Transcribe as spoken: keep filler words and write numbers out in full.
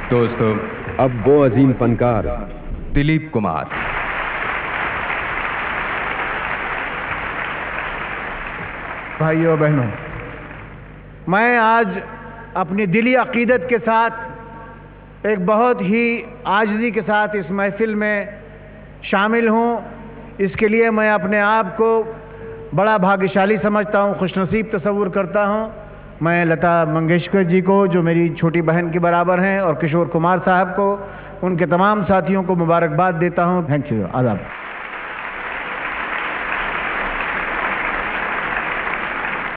दोस्तों, अब वो अजीम फनकार दिलीप कुमार। भाइयों बहनों, मैं आज अपनी दिली अकीदत के साथ एक बहुत ही आजिज़ी के साथ इस महफिल में शामिल हूँ। इसके लिए मैं अपने आप को बड़ा भाग्यशाली समझता हूँ, खुशनसीब तस्वुर करता हूँ। मैं लता मंगेशकर जी को, जो मेरी छोटी बहन के बराबर हैं, और किशोर कुमार साहब को, उनके तमाम साथियों को मुबारकबाद देता हूँ। Thank you. आदाब।